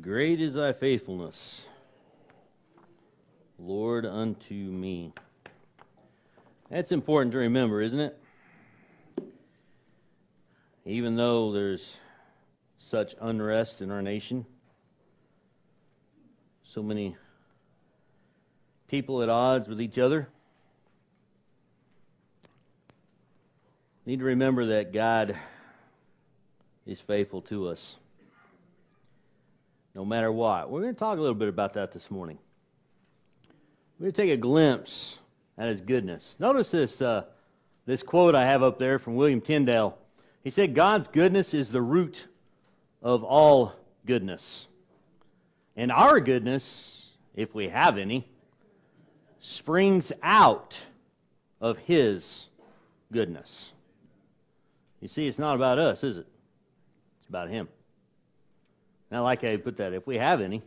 Great is thy faithfulness, Lord, unto me. That's important to remember, isn't it? Even though there's such unrest in our nation, so many people at odds with each other, need to remember that God is faithful to us, no matter what. We're going to talk a little bit about that this morning. We're going to take a glimpse at His goodness. Notice this quote I have up there from William Tyndale. He said, God's goodness is the root of all goodness. And our goodness, if we have any, springs out of His goodness. You see, it's not about us, is it? It's about Him. I like how you put that. If we have any,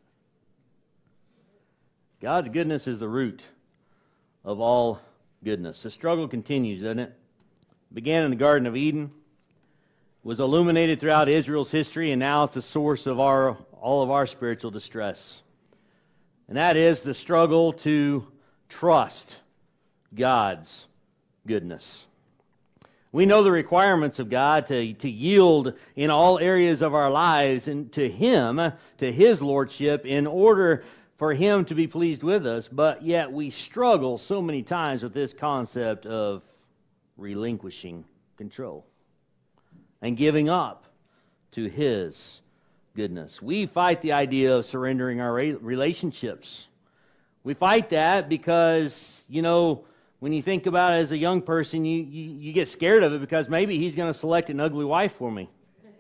God's goodness is the root of all goodness. The struggle continues, doesn't it? It began in the Garden of Eden, was illuminated throughout Israel's history, and now it's a source of all of our spiritual distress. And that is the struggle to trust God's goodness. We know the requirements of God to yield in all areas of our lives and to Him, to His Lordship, in order for Him to be pleased with us, but yet we struggle so many times with this concept of relinquishing control and giving up to His goodness. We fight the idea of surrendering our relationships. We fight that because, when you think about it as a young person, you get scared of it because maybe he's going to select an ugly wife for me.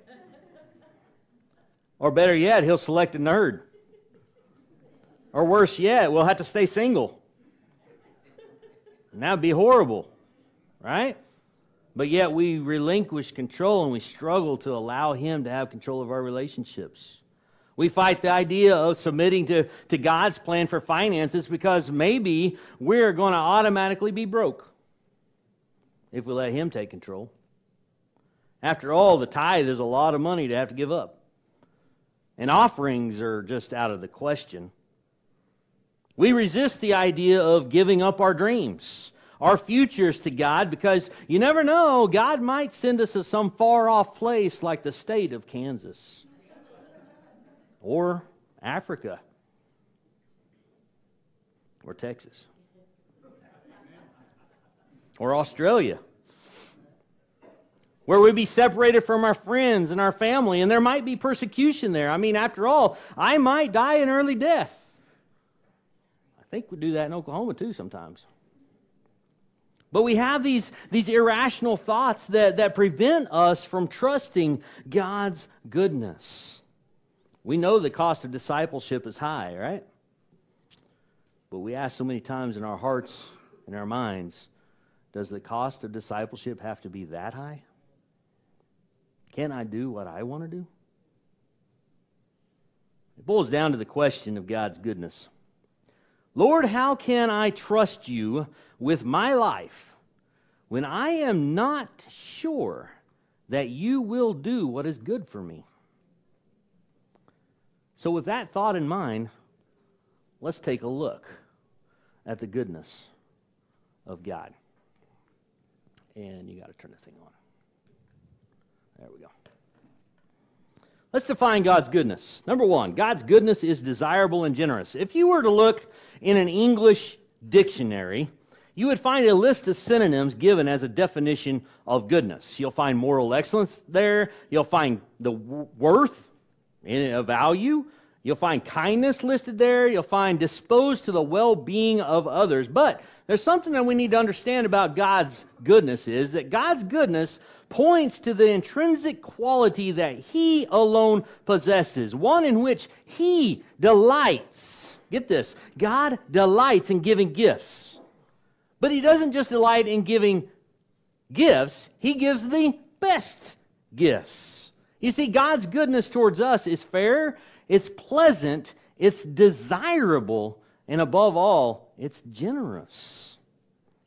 Or better yet, he'll select a nerd. Or worse yet, we'll have to stay single. And that would be horrible, right? But yet we relinquish control and we struggle to allow Him to have control of our relationships. We fight the idea of submitting to God's plan for finances because maybe we're going to automatically be broke if we let Him take control. After all, the tithe is a lot of money to have to give up. And offerings are just out of the question. We resist the idea of giving up our dreams, our futures to God, because you never know, God might send us to some far-off place like the state of Kansas. Or Africa. Or Texas. Or Australia. Where we'd be separated from our friends and our family, and there might be persecution there. I mean, after all, I might die an early death. I think we do that in Oklahoma too sometimes. But we have these irrational thoughts that prevent us from trusting God's goodness. We know the cost of discipleship is high, right? But we ask so many times in our hearts and our minds, does the cost of discipleship have to be that high? Can't I do what I want to do? It boils down to the question of God's goodness. Lord, how can I trust you with my life when I am not sure that you will do what is good for me? So with that thought in mind, let's take a look at the goodness of God. And you got to turn the thing on. There we go. Let's define God's goodness. Number one, God's goodness is desirable and generous. If you were to look in an English dictionary, you would find a list of synonyms given as a definition of goodness. You'll find moral excellence there. You'll find the worth, a value. You'll find kindness listed there. You'll find disposed to the well-being of others. But there's something that we need to understand about God's goodness is that God's goodness points to the intrinsic quality that He alone possesses, one in which He delights. Get this, God delights in giving gifts. But He doesn't just delight in giving gifts, He gives the best gifts. You see, God's goodness towards us is fair, it's pleasant, it's desirable, and above all, it's generous.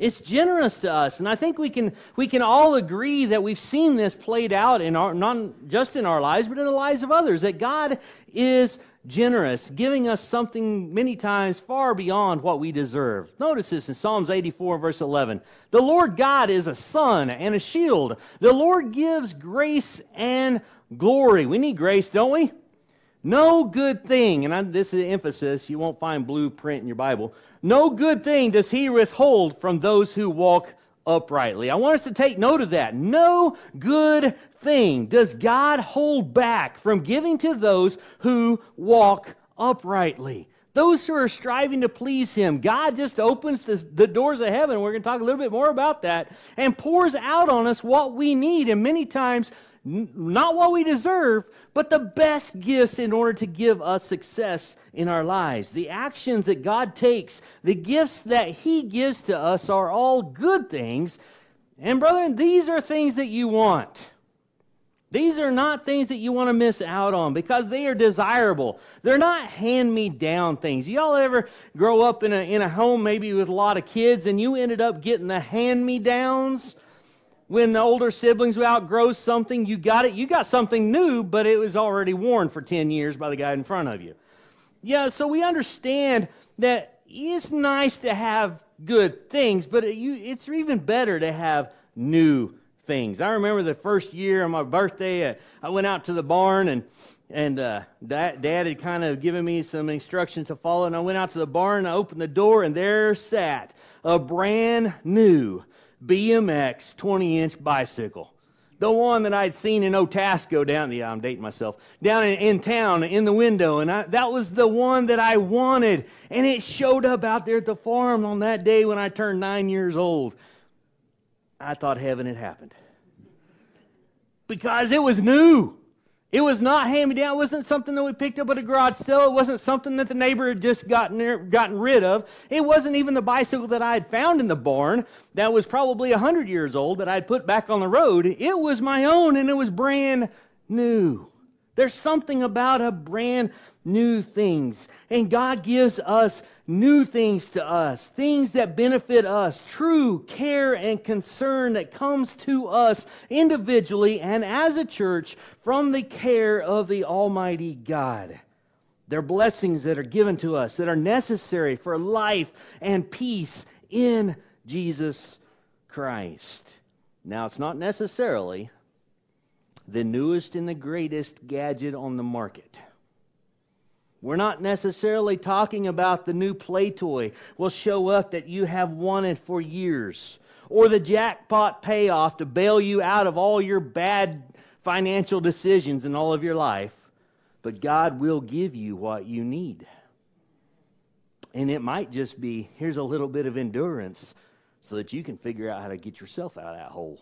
It's generous to us, and I think we can all agree that we've seen this played out in our, not just in our lives, but in the lives of others, that God is generous, giving us something many times far beyond what we deserve. Notice this in Psalms 84, verse 11. The Lord God is a sun and a shield. The Lord gives grace and glory. We need grace, don't we? No good thing, and this is emphasis, you won't find blue print in your Bible. No good thing does He withhold from those who walk uprightly. I want us to take note of that. No good thing does God hold back from giving to those who walk uprightly. Those who are striving to please Him. God just opens the doors of heaven. We're going to talk a little bit more about that. And pours out on us what we need. And many times, not what we deserve, but the best gifts in order to give us success in our lives. The actions that God takes, the gifts that He gives to us are all good things. And brethren, these are things that you want. These are not things that you want to miss out on because they are desirable. They're not hand-me-down things. Y'all ever grow up in a home maybe with a lot of kids and you ended up getting the hand-me-downs? When the older siblings would outgrow something, you got something new, but it was already worn for 10 years by the guy in front of you. Yeah, so we understand that it's nice to have good things, but it's even better to have new things. I remember the first year on my birthday, I went out to the barn and Dad had kind of given me some instructions to follow, and I went out to the barn and I opened the door, and there sat a brand new BMX 20-inch bicycle. The one that I'd seen in Otasco I'm dating myself, down in town in the window. And that was the one that I wanted. And it showed up out there at the farm on that day when I turned 9 years old. I thought heaven had happened. Because it was new. It was not hand-me-down. It wasn't something that we picked up at a garage sale. It wasn't something that the neighbor had just gotten rid of. It wasn't even the bicycle that I had found in the barn that was probably 100 years old that I'd put back on the road. It was my own, and it was brand new. There's something about a brand new things. And God gives us new things to us, things that benefit us, true care and concern that comes to us individually and as a church from the care of the Almighty God. They're blessings that are given to us that are necessary for life and peace in Jesus Christ. Now, it's not necessarily the newest and the greatest gadget on the market. We're not necessarily talking about the new play toy will show up that you have wanted for years, or the jackpot payoff to bail you out of all your bad financial decisions in all of your life. But God will give you what you need. And it might just be, here's a little bit of endurance so that you can figure out how to get yourself out of that hole.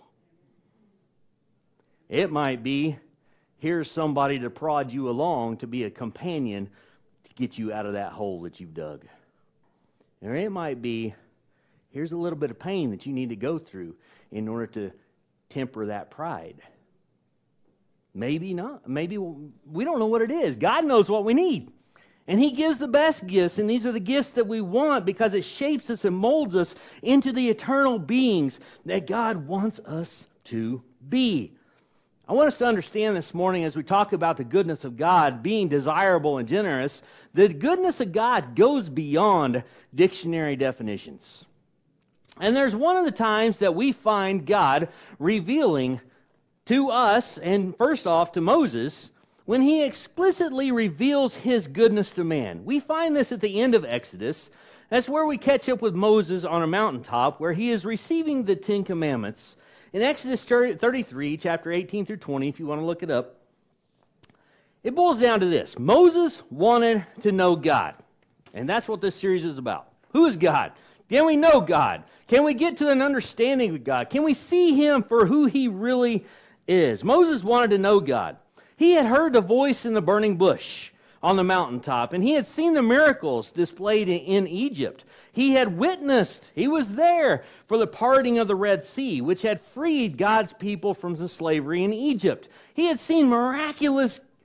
It might be, here's somebody to prod you along to be a companion to get you out of that hole that you've dug. Or it might be, here's a little bit of pain that you need to go through in order to temper that pride. Maybe not. Maybe we don't know what it is. God knows what we need. And He gives the best gifts, and these are the gifts that we want because it shapes us and molds us into the eternal beings that God wants us to be. I want us to understand this morning as we talk about the goodness of God being desirable and generous, the goodness of God goes beyond dictionary definitions. And there's one of the times that we find God revealing to us, and first off to Moses, when He explicitly reveals His goodness to man. We find this at the end of Exodus. That's where we catch up with Moses on a mountaintop where he is receiving the Ten Commandments. In Exodus 33, chapter 18 through 20, if you want to look it up, it boils down to this. Moses wanted to know God. And that's what this series is about. Who is God? Can we know God? Can we get to an understanding of God? Can we see Him for who He really is? Moses wanted to know God. He had heard the voice in the burning bush on the mountaintop, and he had seen the miracles displayed in Egypt. He had witnessed, he was there for the parting of the Red Sea, which had freed God's people from the slavery in Egypt. He had seen miraculous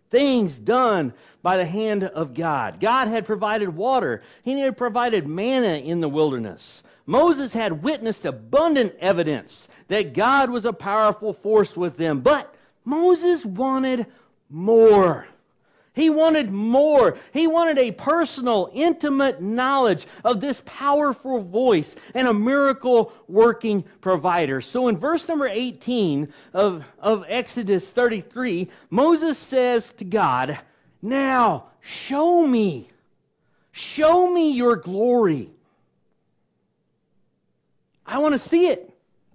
Things done by the hand of God. God had provided water. He had provided manna in the wilderness. Moses had witnessed abundant evidence that God was a powerful force with them. But Moses wanted more. He wanted more. He wanted a personal, intimate knowledge of this powerful voice and a miracle-working provider. So in verse number 18 of Exodus 33, Moses says to God, "Now, show me your glory. I want to see it."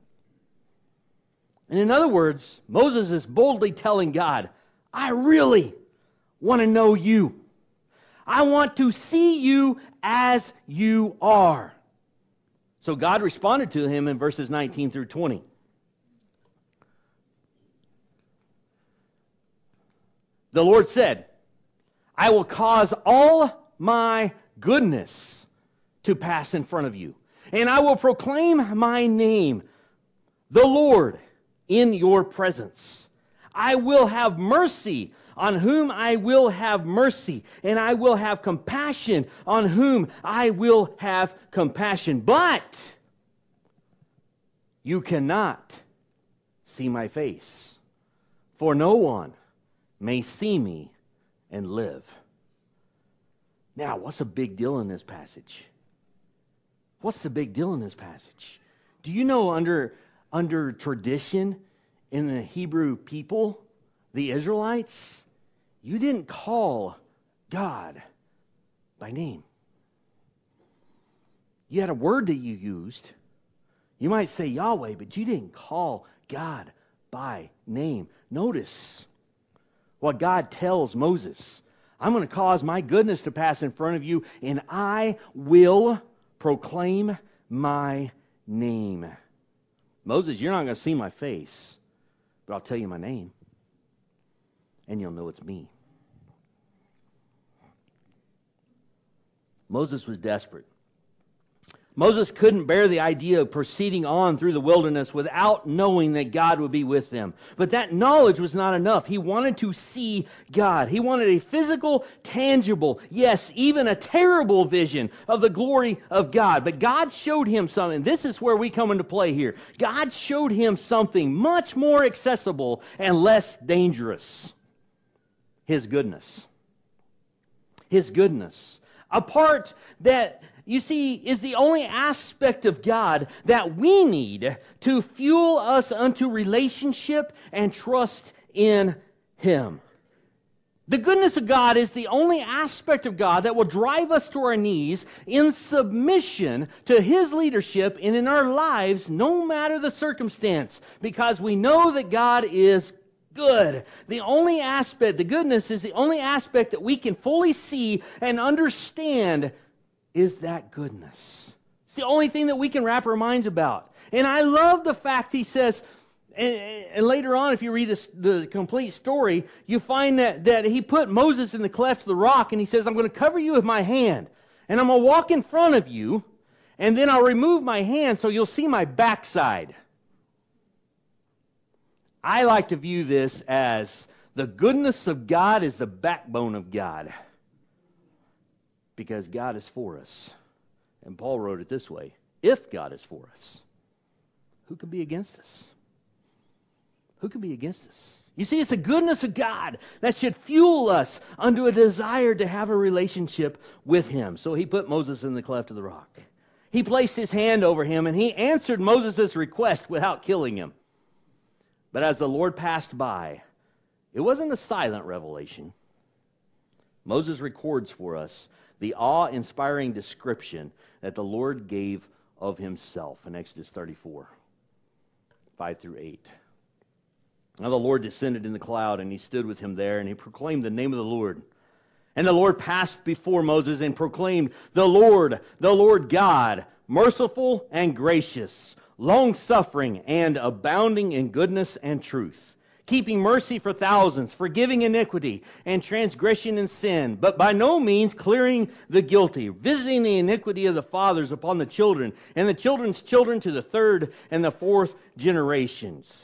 And in other words, Moses is boldly telling God, "I really want to know you. I want to see you as you are." So God responded to him in verses 19 through 20. The Lord said, "I will cause all my goodness to pass in front of you, and I will proclaim my name, the Lord, in your presence. I will have mercy on whom I will have mercy, and I will have compassion on whom I will have compassion. But you cannot see my face, for no one may see me and live." Now, what's a big deal in this passage? What's the big deal in this passage? Do you know under tradition in the Hebrew people, the Israelites, you didn't call God by name. You had a word that you used. You might say Yahweh, but you didn't call God by name. Notice what God tells Moses. "I'm going to cause my goodness to pass in front of you, and I will proclaim my name." Moses, you're not going to see my face, but I'll tell you my name, and you'll know it's me. Moses was desperate. Moses couldn't bear the idea of proceeding on through the wilderness without knowing that God would be with them. But that knowledge was not enough. He wanted to see God. He wanted a physical, tangible, yes, even a terrible vision of the glory of God. But God showed him something. This is where we come into play here. God showed him something much more accessible and less dangerous. His goodness. His goodness. A part that, you see, is the only aspect of God that we need to fuel us unto relationship and trust in Him. The goodness of God is the only aspect of God that will drive us to our knees in submission to His leadership and in our lives, no matter the circumstance, because we know that God is good. The only aspect, the goodness is the only aspect that we can fully see and understand is that goodness. It's the only thing that we can wrap our minds about. And I love the fact he says, and later on, if you read the complete story, you find that he put Moses in the cleft of the rock, and he says, "I'm going to cover you with my hand, and I'm going to walk in front of you, and then I'll remove my hand so you'll see my backside." I like to view this as the goodness of God is the backbone of God, because God is for us. And Paul wrote it this way: if God is for us, who can be against us? Who can be against us? You see, it's the goodness of God that should fuel us unto a desire to have a relationship with Him. So he put Moses in the cleft of the rock. He placed his hand over him, and he answered Moses' request without killing him. But as the Lord passed by, it wasn't a silent revelation. Moses records for us the awe-inspiring description that the Lord gave of Himself in Exodus 34, 5 through 8. Now the Lord descended in the cloud, and He stood with him there, and He proclaimed the name of the Lord. And the Lord passed before Moses and proclaimed, the Lord God, merciful and gracious, long-suffering and abounding in goodness and truth, keeping mercy for thousands, forgiving iniquity and transgression and sin, but by no means clearing the guilty, visiting the iniquity of the fathers upon the children, and the children's children to the third and the fourth generations.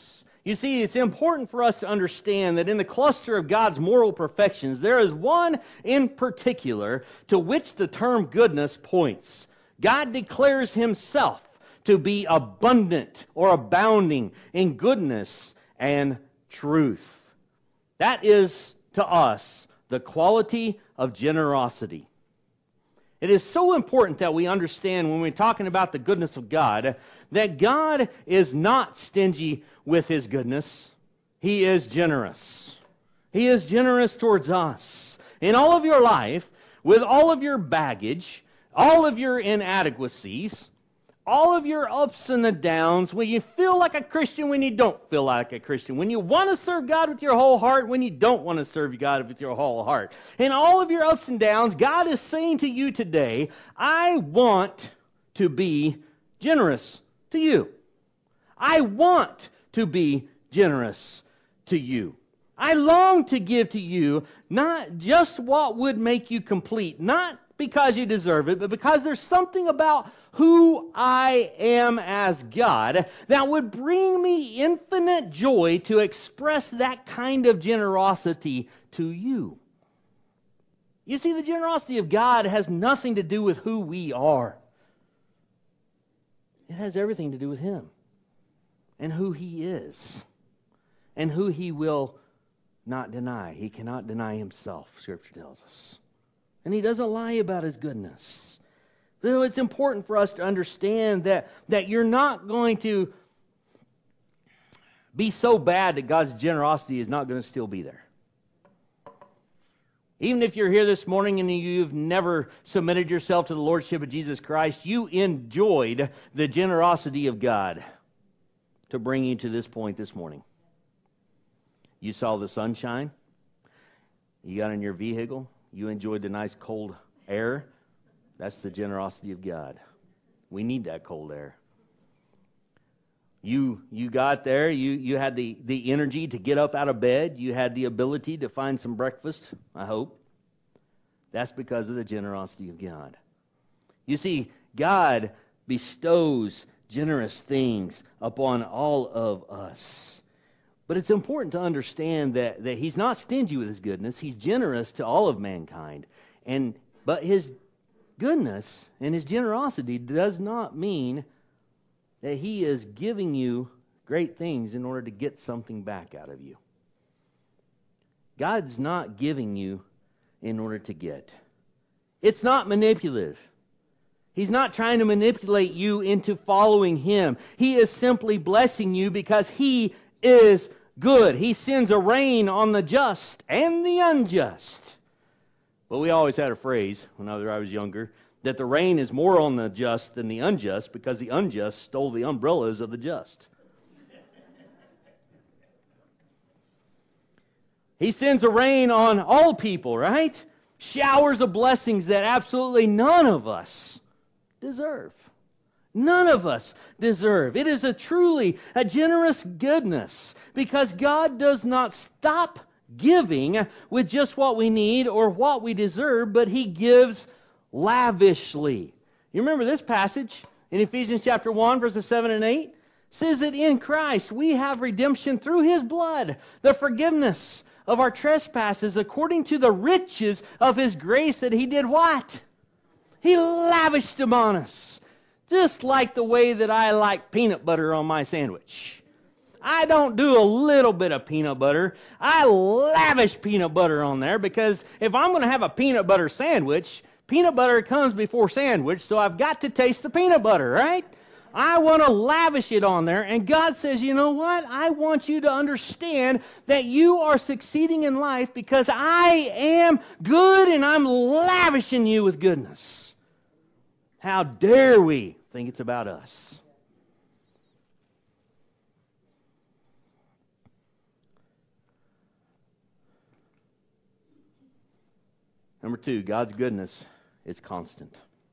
You see, it's important for us to understand that in the cluster of God's moral perfections, there is one in particular to which the term goodness points. God declares Himself to be abundant or abounding in goodness and truth. That is, to us, the quality of generosity. It is so important that we understand when we're talking about the goodness of God, that God is not stingy with His goodness. He is generous. He is generous towards us. In all of your life, with all of your baggage, all of your inadequacies, all of your ups and the downs, when you feel like a Christian, when you don't feel like a Christian, when you want to serve God with your whole heart, when you don't want to serve God with your whole heart. In all of your ups and downs, God is saying to you today, I want to be generous to you. I want to be generous to you. I long to give to you not just what would make you complete, not because you deserve it, but because there's something about who I am as God that would bring me infinite joy to express that kind of generosity to you. You see, the generosity of God has nothing to do with who we are. It has everything to do with Him and who He is and who He will not deny. He cannot deny Himself, Scripture tells us. And He doesn't lie about His goodness. So it's important for us to understand that you're not going to be so bad that God's generosity is not going to still be there. Even if you're here this morning and you've never submitted yourself to the Lordship of Jesus Christ, you enjoyed the generosity of God to bring you to this point this morning. You saw the sunshine. You got in your vehicle. You enjoyed the nice cold air. That's the generosity of God. We need that cold air. You got there. You had the energy to get up out of bed. You had the ability to find some breakfast, I hope. That's because of the generosity of God. You see, God bestows generous things upon all of us. But it's important to understand that He's not stingy with His goodness. He's generous to all of mankind. But His goodness and His generosity does not mean that He is giving you great things in order to get something back out of you. God's not giving you in order to get. It's not manipulative. He's not trying to manipulate you into following Him. He is simply blessing you because He is good. He sends a rain on the just and the unjust. But we always had a phrase, when I was younger, that the rain is more on the just than the unjust because the unjust stole the umbrellas of the just. He sends a rain on all people, right? Showers of blessings that absolutely none of us deserve. None of us deserve. It is truly a generous goodness because God does not stop giving with just what we need or what we deserve, but He gives lavishly. You remember this passage in Ephesians chapter 1, verses 7 and 8? It says that in Christ we have redemption through His blood, the forgiveness of our trespasses according to the riches of His grace that He did what? He lavished upon us. Just like the way that I like peanut butter on my sandwich. I don't do a little bit of peanut butter. I lavish peanut butter on there because if I'm going to have a peanut butter sandwich, peanut butter comes before sandwich, so I've got to taste the peanut butter, right? I want to lavish it on there, and God says, you know what? I want you to understand that you are succeeding in life because I am good and I'm lavishing you with goodness. How dare we think it's about us? Number 2, God's goodness is constant.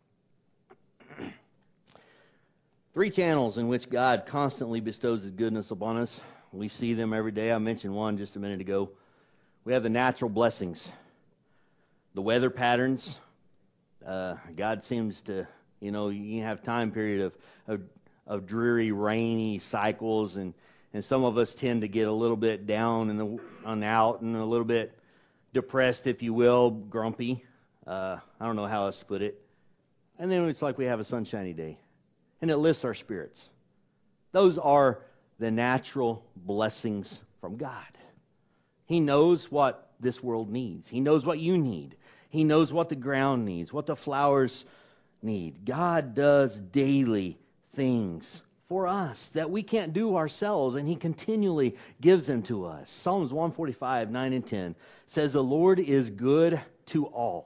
3 channels in which God constantly bestows His goodness upon us. We see them every day. I mentioned one just a minute ago. We have the natural blessings, the weather patterns. God seems to, you have time period of dreary, rainy cycles, and And some of us tend to get a little bit down and out and a little bit depressed, if you will, grumpy. I don't know how else to put it. And then it's like we have a sunshiny day. And it lifts our spirits. Those are the natural blessings from God. He knows what this world needs. He knows what you need. He knows what the ground needs, what the flowers need. God does daily things for us that we can't do ourselves, and He continually gives them to us. Psalms 145, 9 and 10 says, "The Lord is good to all.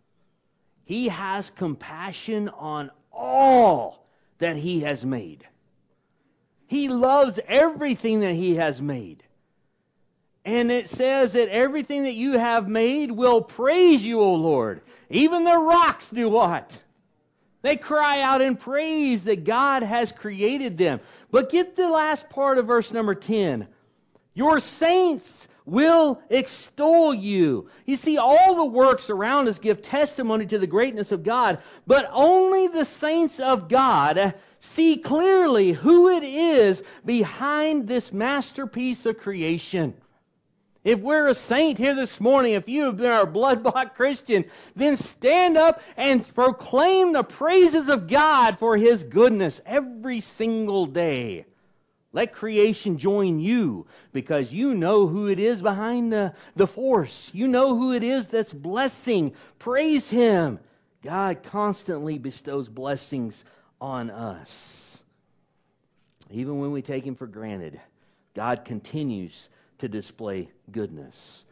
He has compassion on all that He has made." He loves everything that He has made. And it says that everything that you have made will praise you, O Lord. Even the rocks do what? They cry out in praise that God has created them. But get the last part of verse number 10. Your saints will extol you. You see, all the works around us give testimony to the greatness of God, but only the saints of God see clearly who it is behind this masterpiece of creation. If we're a saint here this morning, if you have been a blood-bought Christian, then stand up and proclaim the praises of God for His goodness every single day. Let creation join you, because you know who it is behind the force. You know who it is that's blessing. Praise Him. God constantly bestows blessings on us. Even when we take Him for granted, God continues to display goodness.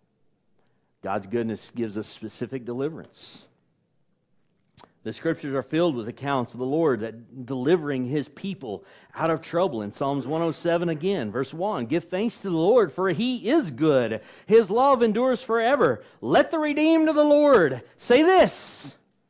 God's goodness gives us specific deliverance. The Scriptures are filled with accounts of the Lord that delivering His people out of trouble. In Psalms 107 again, verse 1, "Give thanks to the Lord, for He is good. His love endures forever. Let the redeemed of the Lord say this,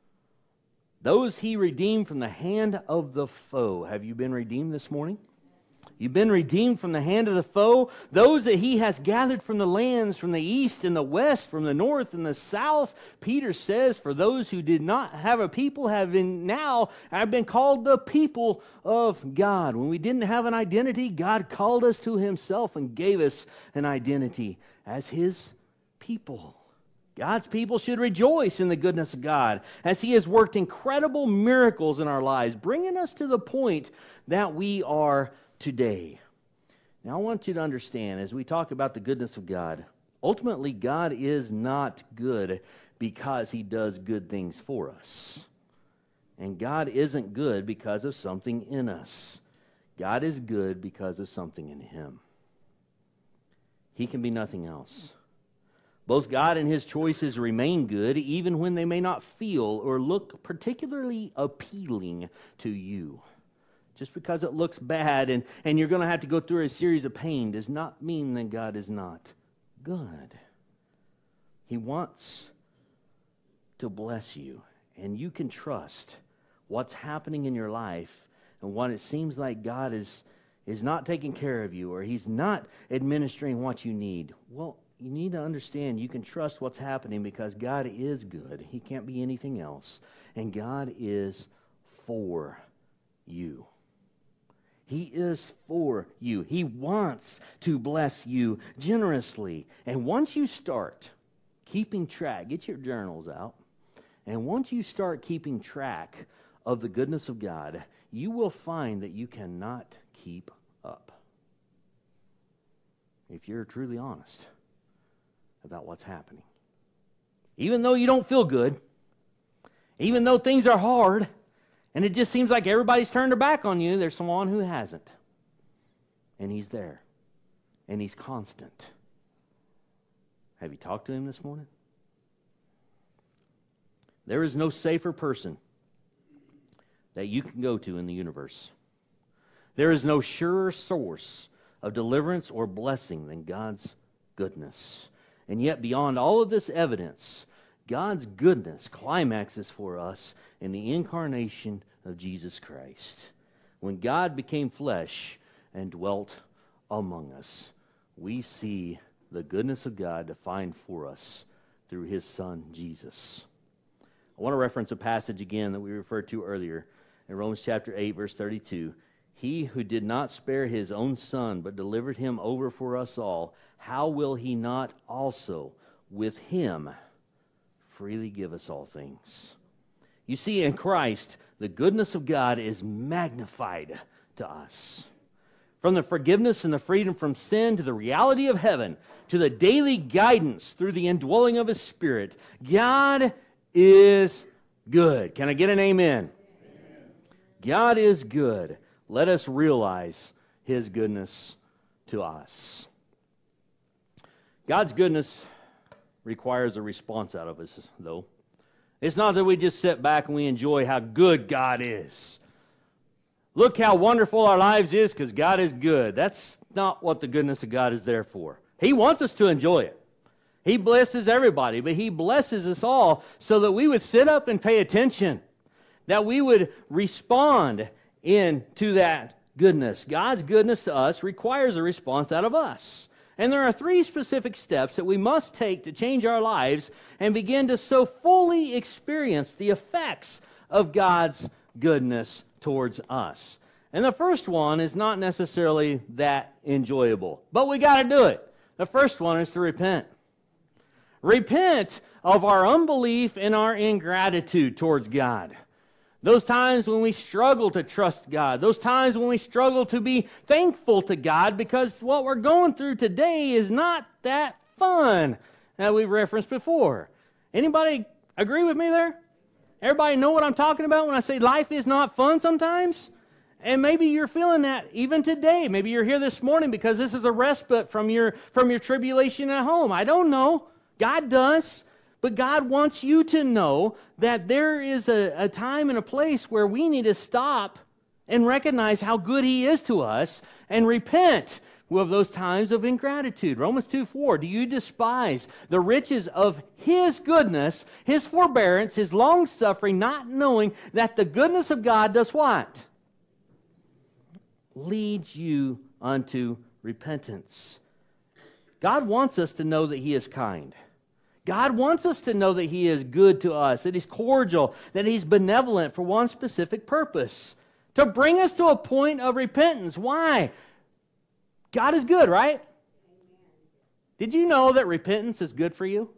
those He redeemed from the hand of the foe." Have you been redeemed this morning? You've been redeemed from the hand of the foe. Those that He has gathered from the lands, from the east and the west, from the north and the south. Peter says, for those who did not have a people have been called the people of God. When we didn't have an identity, God called us to Himself and gave us an identity as His people. God's people should rejoice in the goodness of God as He has worked incredible miracles in our lives, bringing us to the point that we are today. Now I want you to understand, as we talk about the goodness of God, ultimately God is not good because He does good things for us. And God isn't good because of something in us. God is good because of something in Him. He can be nothing else. Both God and His choices remain good even when they may not feel or look particularly appealing to you. Just because it looks bad and you're going to have to go through a series of pain does not mean that God is not good. He wants to bless you, and you can trust what's happening in your life and what it seems like God is not taking care of you or He's not administering what you need. Well, you need to understand you can trust what's happening because God is good. He can't be anything else. And God is for you. He is for you. He wants to bless you generously. And once you start keeping track, get your journals out, and once you start keeping track of the goodness of God, you will find that you cannot keep up. If you're truly honest about what's happening. Even though you don't feel good, even though things are hard, and it just seems like everybody's turned their back on you, there's someone who hasn't. And He's there. And He's constant. Have you talked to Him this morning? There is no safer person that you can go to in the universe. There is no surer source of deliverance or blessing than God's goodness. And yet, beyond all of this evidence, God's goodness climaxes for us in the incarnation of Jesus Christ. When God became flesh and dwelt among us, we see the goodness of God defined for us through His Son, Jesus. I want to reference a passage again that we referred to earlier in Romans chapter 8, verse 32. He who did not spare his own Son, but delivered him over for us all, how will he not also with him freely give us all things? You see, in Christ, the goodness of God is magnified to us. From the forgiveness and the freedom from sin to the reality of heaven, to the daily guidance through the indwelling of His Spirit, God is good. Can I get an amen? Amen. God is good. Let us realize His goodness to us. God's goodness requires a response out of us, though. It's not that we just sit back and we enjoy how good God is. Look how wonderful our lives is because God is good. That's not what the goodness of God is there for. He wants us to enjoy it. He blesses everybody, but He blesses us all so that we would sit up and pay attention, that we would respond into that goodness. God's goodness to us requires a response out of us. And there are 3 specific steps that we must take to change our lives and begin to so fully experience the effects of God's goodness towards us. And the first one is not necessarily that enjoyable, but we got to do it. The first one is to repent. Repent of our unbelief and our ingratitude towards God. Those times when we struggle to trust God. Those times when we struggle to be thankful to God because what we're going through today is not that fun that we've referenced before. Anybody agree with me there? Everybody know what I'm talking about when I say life is not fun sometimes? And maybe you're feeling that even today. Maybe you're here this morning because this is a respite from your tribulation at home. I don't know. God does. But God wants you to know that there is a time and a place where we need to stop and recognize how good He is to us and repent of those times of ingratitude. Romans 2:4, do you despise the riches of His goodness, His forbearance, His long-suffering, not knowing that the goodness of God does what? Leads you unto repentance. God wants us to know that He is kind. God wants us to know that He is good to us, that He's cordial, that He's benevolent for one specific purpose, to bring us to a point of repentance. Why? God is good, right? Did you know that repentance is good for you?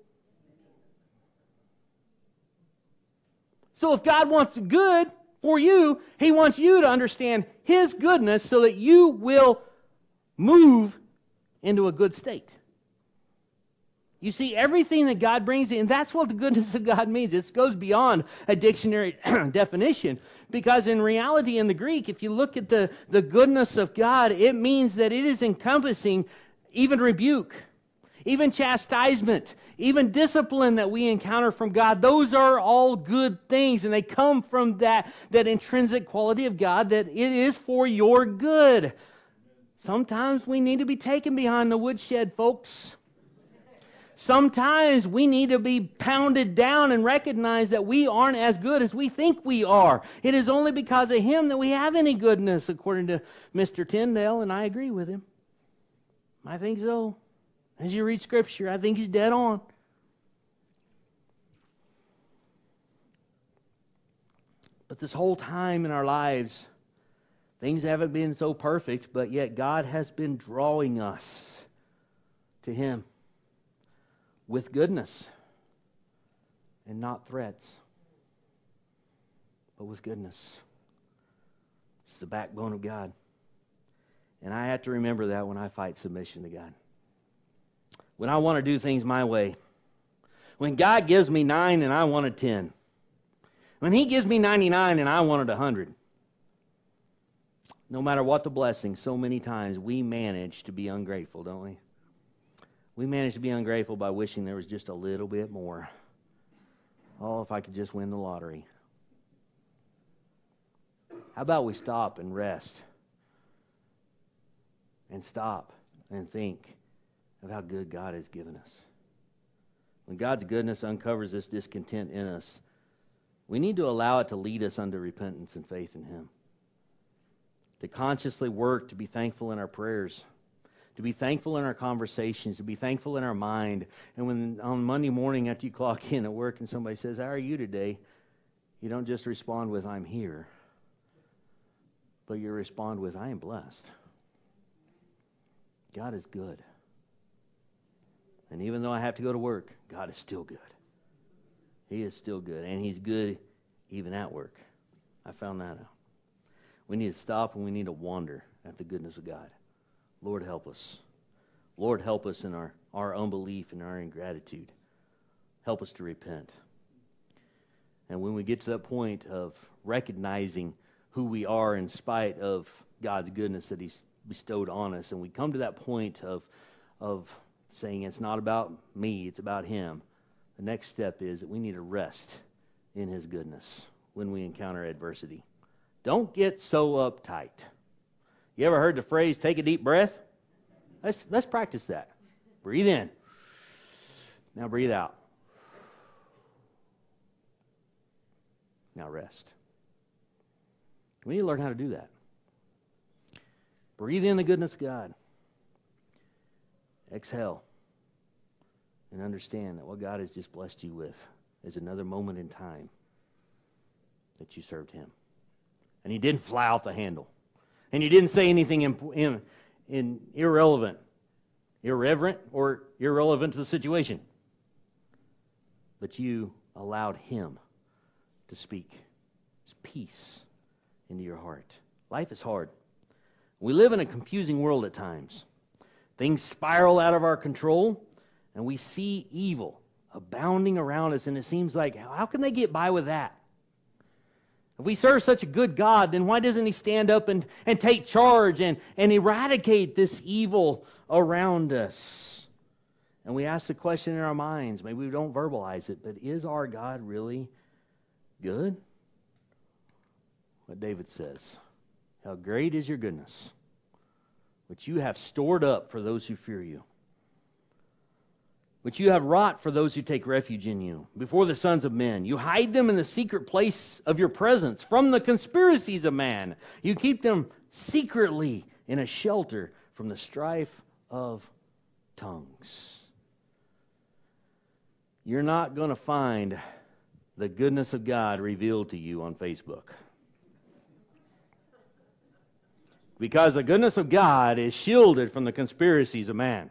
So if God wants good for you, He wants you to understand His goodness so that you will move into a good state. You see, everything that God brings in, that's what the goodness of God means. It goes beyond a dictionary definition. Because in reality, in the Greek, if you look at the goodness of God, it means that it is encompassing even rebuke, even chastisement, even discipline that we encounter from God. Those are all good things, and they come from that intrinsic quality of God that it is for your good. Sometimes we need to be taken behind the woodshed, folks. Sometimes we need to be pounded down and recognize that we aren't as good as we think we are. It is only because of Him that we have any goodness, according to Mr. Tyndale, and I agree with him. I think so. As you read Scripture, I think he's dead on. But this whole time in our lives, things haven't been so perfect, but yet God has been drawing us to Him with goodness and not threats, but with goodness. It's the backbone of God. And I have to remember that when I fight submission to God. When I want to do things my way. When God gives me 9 and I wanted 10. When He gives me 99 and I wanted 100. No matter what the blessing, so many times we manage to be ungrateful, don't we? We manage to be ungrateful by wishing there was just a little bit more. Oh, if I could just win the lottery. How about we stop and rest? And stop and think of how good God has given us. When God's goodness uncovers this discontent in us, we need to allow it to lead us unto repentance and faith in Him. To consciously work to be thankful in our prayers, to be thankful in our conversations, to be thankful in our mind. And when on Monday morning after you clock in at work and somebody says, "How are you today?" you don't just respond with, "I'm here." but you respond with, I am blessed. God is good. And even though I have to go to work, God is still good. He is still good, and He's good even at work. I found that out. We need to stop and we need to wonder at the goodness of God. Lord, help us. Lord, help us in our unbelief and our ingratitude. Help us to repent. And when we get to that point of recognizing who we are in spite of God's goodness that He's bestowed on us, and we come to that point of saying it's not about me, it's about Him, the next step is that we need to rest in His goodness when we encounter adversity. Don't get so uptight. You ever heard the phrase, take a deep breath? Let's practice that. Breathe in. Now breathe out. Now rest. We need to learn how to do that. Breathe in the goodness of God. Exhale. And understand that what God has just blessed you with is another moment in time that you served Him. And He didn't fly off the handle. And you didn't say anything irrelevant or irrelevant to the situation. But you allowed Him to speak His peace into your heart. Life is hard. We live in a confusing world at times. Things spiral out of our control, and we see evil abounding around us, and it seems like, how can they get by with that? If we serve such a good God, then why doesn't He stand up and take charge and eradicate this evil around us? And we ask the question in our minds, maybe we don't verbalize it, but is our God really good? What David says, how great is your goodness, which you have stored up for those who fear you, which you have wrought for those who take refuge in you, before the sons of men. You hide them in the secret place of your presence from the conspiracies of man. You keep them secretly in a shelter from the strife of tongues. You're not going to find the goodness of God revealed to you on Facebook. Because the goodness of God is shielded from the conspiracies of man.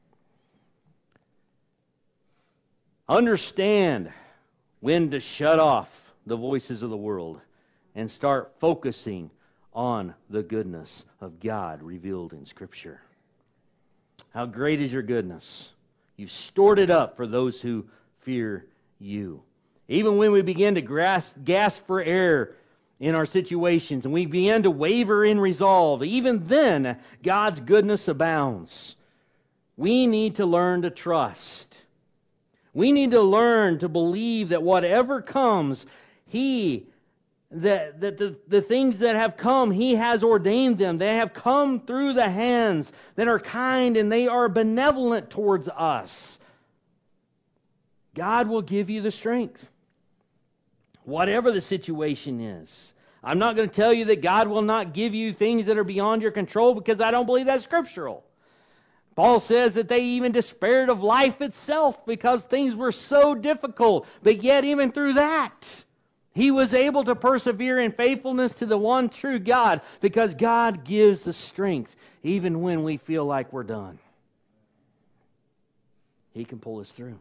Understand when to shut off the voices of the world and start focusing on the goodness of God revealed in Scripture. How great is your goodness. You've stored it up for those who fear you. Even when we begin to gasp for air in our situations and we begin to waver in resolve, even then God's goodness abounds. We need to learn to trust. We need to learn to believe that whatever comes, the things that have come, He has ordained them. They have come through the hands that are kind and they are benevolent towards us. God will give you the strength. Whatever the situation is. I'm not going to tell you that God will not give you things that are beyond your control, because I don't believe that's scriptural. Paul says that they even despaired of life itself because things were so difficult. But yet even through that, he was able to persevere in faithfulness to the one true God, because God gives the strength even when we feel like we're done. He can pull us through.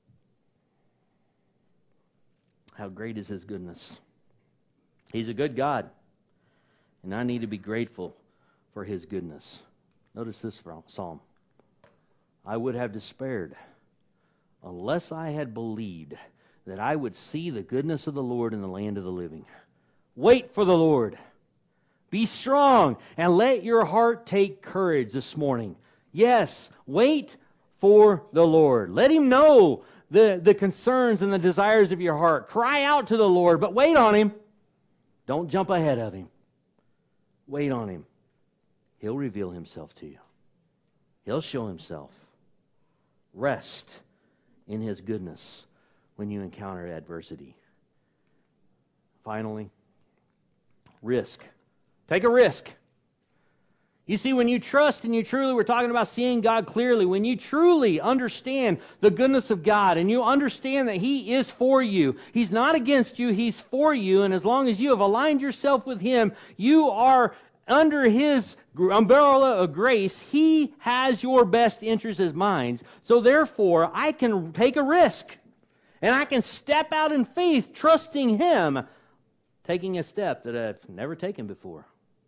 How great is His goodness. He's a good God, and I need to be grateful for His goodness. Notice this psalm. I would have despaired unless I had believed that I would see the goodness of the Lord in the land of the living. Wait for the Lord. Be strong and let your heart take courage this morning. Yes, wait for the Lord. Let Him know the concerns and the desires of your heart. Cry out to the Lord, but wait on Him. Don't jump ahead of Him. Wait on Him. He'll reveal Himself to you. He'll show Himself. Rest in His goodness when you encounter adversity. Finally, risk. Take a risk. You see, when you trust and you truly, we're talking about seeing God clearly, when you truly understand the goodness of God and you understand that He is for you, He's not against you, He's for you, and as long as you have aligned yourself with Him, you are under His umbrella of grace. He has your best interests in mind. So therefore, I can take a risk, and I can step out in faith, trusting Him, taking a step that I've never taken before.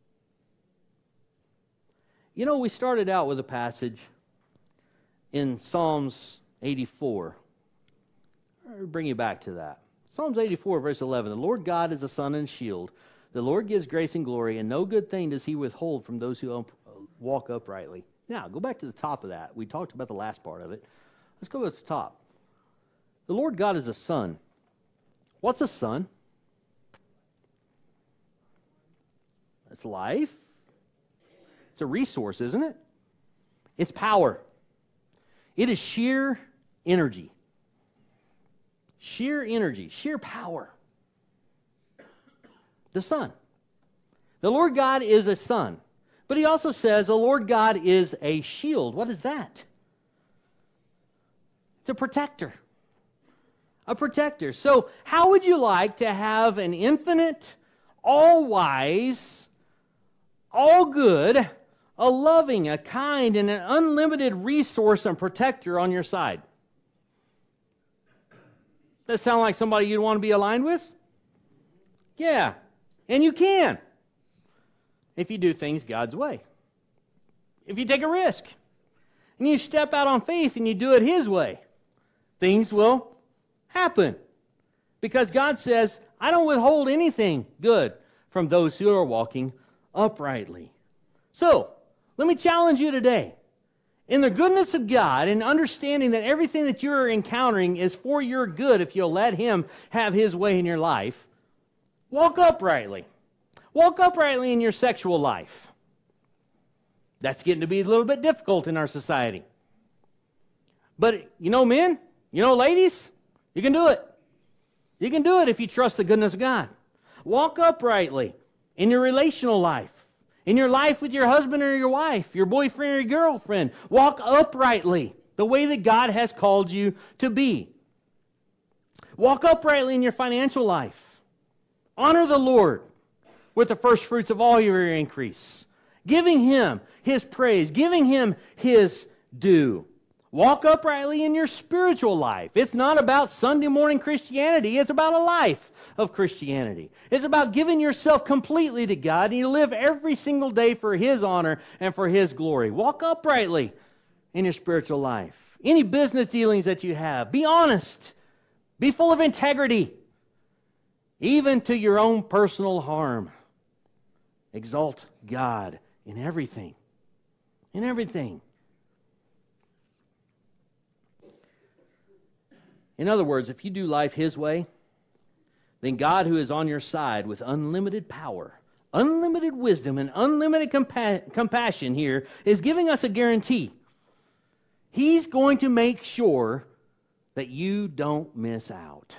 You know, we started out with a passage in Psalms 84. I'll bring you back to that. Psalms 84, verse 11. The Lord God is a sun and shield. The Lord gives grace and glory, and no good thing does He withhold from those who walk uprightly. Now, go back to the top of that. We talked about the last part of it. Let's go to the top. The Lord God is a sun. What's a sun? It's life. It's a resource, isn't it? It's power. It is sheer energy. Sheer energy, sheer power. The sun. The Lord God is a sun. But He also says the Lord God is a shield. What is that? It's a protector. A protector. So how would you like to have an infinite, all-wise, all-good, a loving, a kind, and an unlimited resource and protector on your side? Does that sound like somebody you'd want to be aligned with? Yeah. And you can. If you do things God's way. If you take a risk. And you step out on faith and you do it His way. Things will happen. Because God says, I don't withhold anything good from those who are walking uprightly. So, let me challenge you today. In the goodness of God and understanding that everything that you're encountering is for your good if you'll let Him have His way in your life, walk uprightly. Walk uprightly in your sexual life. That's getting to be a little bit difficult in our society. But, you know, men, you know, ladies, you can do it. You can do it if you trust the goodness of God. Walk uprightly in your relational life. In your life with your husband or your wife, your boyfriend or your girlfriend, walk uprightly the way that God has called you to be. Walk uprightly in your financial life. Honor the Lord with the first fruits of all your increase, giving Him His praise, giving Him His due. Walk uprightly in your spiritual life. It's not about Sunday morning Christianity. It's about a life of Christianity. It's about giving yourself completely to God, and you live every single day for His honor and for His glory. Walk uprightly in your spiritual life. Any business dealings that you have, be honest. Be full of integrity, even to your own personal harm. Exalt God in everything. In everything. In other words, if you do life His way, then God, who is on your side with unlimited power, unlimited wisdom, and unlimited compassion here, is giving us a guarantee. He's going to make sure that you don't miss out.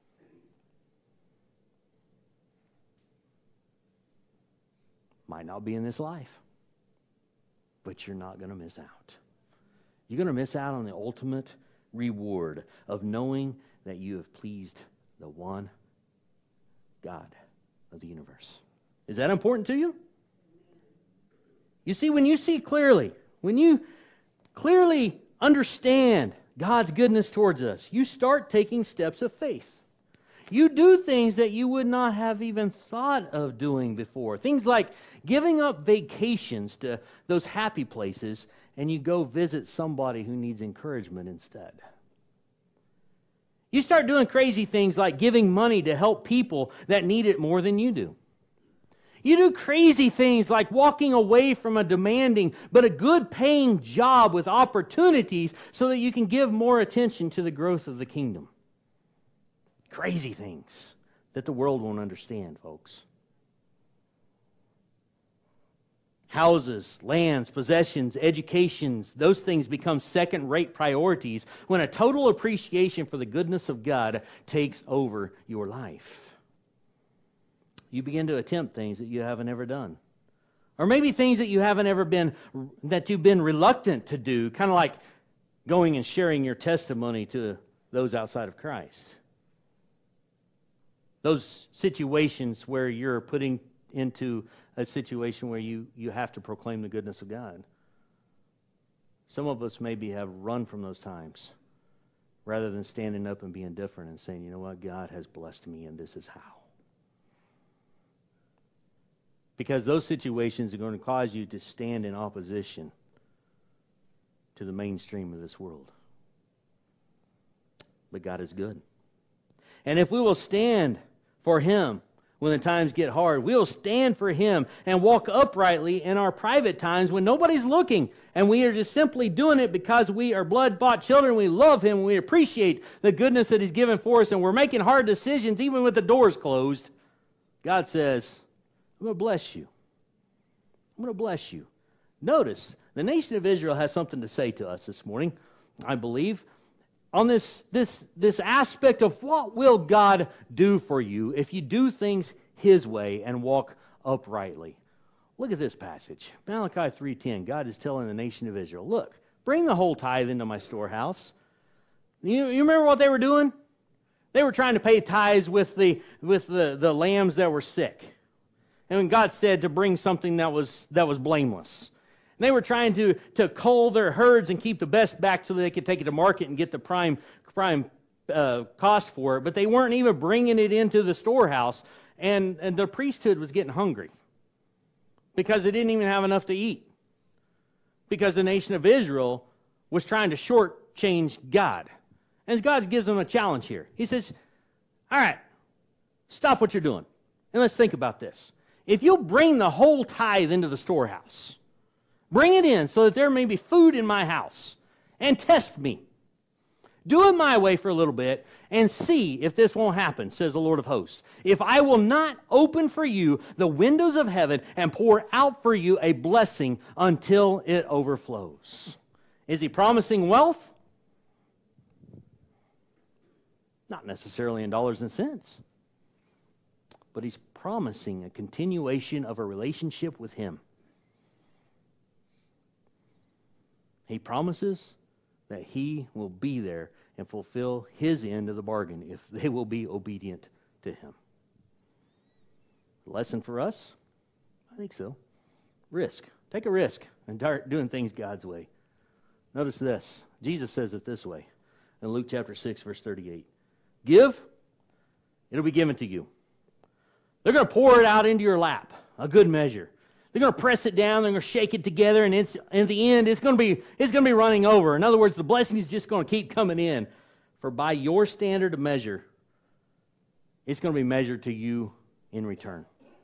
Might not be in this life, but you're not going to miss out. You're going to miss out on the ultimate reward of knowing that you have pleased the one God of the universe. Is that important to you? You see, when you see clearly, when you clearly understand God's goodness towards us, you start taking steps of faith. You do things that you would not have even thought of doing before. Things like giving up vacations to those happy places, and you go visit somebody who needs encouragement instead. You start doing crazy things like giving money to help people that need it more than you do. You do crazy things like walking away from a demanding but a good paying job with opportunities so that you can give more attention to the growth of the kingdom. Crazy things that the world won't understand, folks. Houses, lands, possessions, educations, those things become second-rate priorities when a total appreciation for the goodness of God takes over your life. You begin to attempt things that you haven't ever done. Or maybe things that you've been reluctant to do, kind of like going and sharing your testimony to those outside of Christ. Those situations where you're putting into a situation where you have to proclaim the goodness of God. Some of us maybe have run from those times rather than standing up and being different and saying, you know what, God has blessed me and this is how. Because those situations are going to cause you to stand in opposition to the mainstream of this world. But God is good. And if we will stand for Him when the times get hard, we will stand for Him and walk uprightly in our private times when nobody's looking. And we are just simply doing it because we are blood-bought children. We love Him. We appreciate the goodness that He's given for us. And we're making hard decisions even with the doors closed. God says, I'm going to bless you. I'm going to bless you. Notice, the nation of Israel has something to say to us this morning, I believe, on this aspect of what will God do for you if you do things His way and walk uprightly. Look at this passage. Malachi 3:10. God is telling the nation of Israel, look, bring the whole tithe into my storehouse. You remember what they were doing? They were trying to pay tithes with the lambs that were sick. And when God said to bring something that was blameless. And they were trying to cull their herds and keep the best back so that they could take it to market and get the prime cost for it. But they weren't even bringing it into the storehouse. And the priesthood was getting hungry because they didn't even have enough to eat. Because the nation of Israel was trying to shortchange God. And God gives them a challenge here. He says, all right, stop what you're doing. And let's think about this. If you'll bring the whole tithe into the storehouse, bring it in so that there may be food in my house, and test me. Do it my way for a little bit, and see if this won't happen, says the Lord of hosts. If I will not open for you the windows of heaven and pour out for you a blessing until it overflows. Is He promising wealth? Not necessarily in dollars and cents. But He's promising a continuation of a relationship with Him. He promises that He will be there and fulfill His end of the bargain if they will be obedient to Him. Lesson for us? I think so. Risk. Take a risk and start doing things God's way. Notice this. Jesus says it this way in Luke chapter 6, verse 38. Give, it'll be given to you. They're going to pour it out into your lap, a good measure. They're going to press it down. They're going to shake it together, and in the end, it's going to be running over. In other words, the blessing is just going to keep coming in. For by your standard of measure, it's going to be measured to you in return.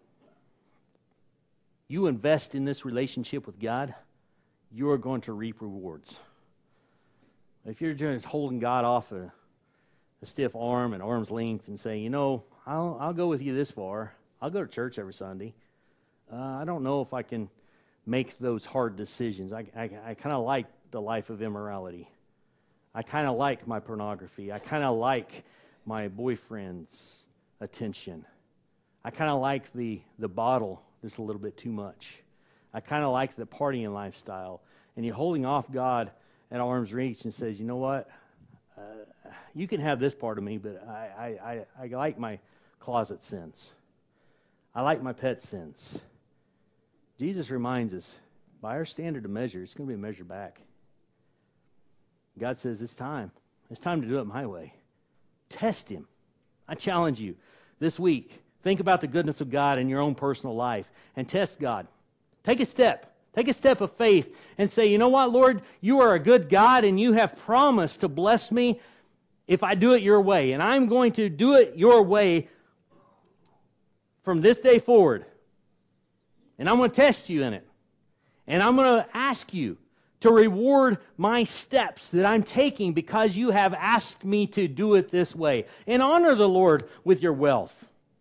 You invest in this relationship with God, you are going to reap rewards. If you're just holding God off a stiff arm and arm's length and say, you know, I'll go with you this far. I'll go to church every Sunday. I don't know if I can make those hard decisions. I kind of like the life of immorality. I kind of like my pornography. I kind of like my boyfriend's attention. I kind of like the bottle just a little bit too much. I kind of like the partying lifestyle. And you're holding off God at arm's reach and says, you know what? You can have this part of me, but I like my closet sins. I like my pet sins. Jesus reminds us, by our standard of measure, it's going to be measured back. God says, it's time. It's time to do it my way. Test Him. I challenge you this week, think about the goodness of God in your own personal life and test God. Take a step. Take a step of faith and say, you know what, Lord, you are a good God and you have promised to bless me if I do it your way. And I'm going to do it your way from this day forward. And I'm going to test you in it. And I'm going to ask you to reward my steps that I'm taking because you have asked me to do it this way. And honor the Lord with your wealth.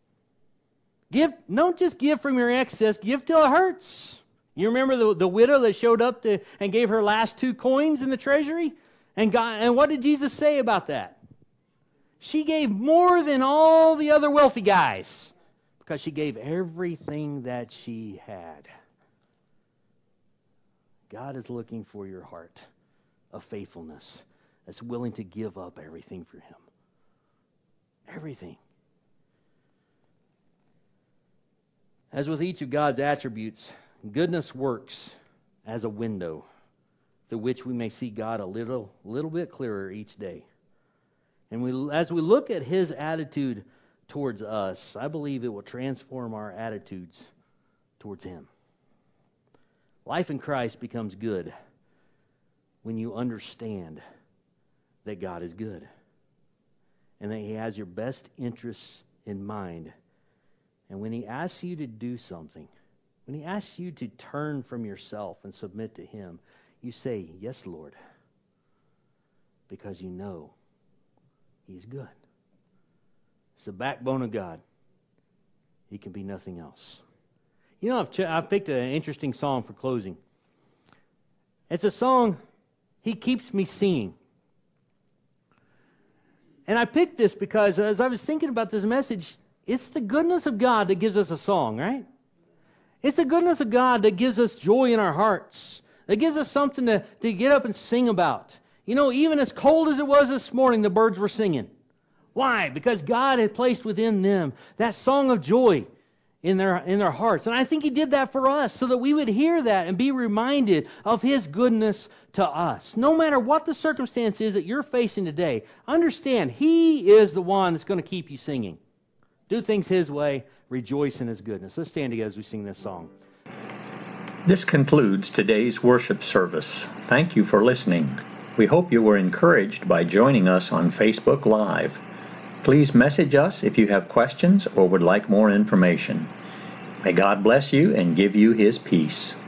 Don't just give from your excess, give till it hurts. You remember the widow that showed up and gave her last 2 coins in the treasury? And what did Jesus say about that? She gave more than all the other wealthy guys because she gave everything that she had. God is looking for your heart of faithfulness that's willing to give up everything for him. Everything. As with each of God's attributes, goodness works as a window through which we may see God a little bit clearer each day. And as we look at his attitude towards us, I believe it will transform our attitudes towards him. Life in Christ becomes good when you understand that God is good and that he has your best interests in mind. And when he asks you to do something, when he asks you to turn from yourself and submit to him, you say, "Yes, Lord," because you know he's good. It's the backbone of God. He can be nothing else. You know, I've picked an interesting song for closing. It's a song, He Keeps Me Singing. And I picked this because as I was thinking about this message, it's the goodness of God that gives us a song, right? It's the goodness of God that gives us joy in our hearts. That gives us something to get up and sing about. You know, even as cold as it was this morning, the birds were singing. Why? Because God had placed within them that song of joy in their hearts. And I think he did that for us so that we would hear that and be reminded of his goodness to us. No matter what the circumstance is that you're facing today, understand he is the one that's going to keep you singing. Do things his way. Rejoice in his goodness. Let's stand together as we sing this song. This concludes today's worship service. Thank you for listening. We hope you were encouraged by joining us on Facebook Live. Please message us if you have questions or would like more information. May God bless you and give you his peace.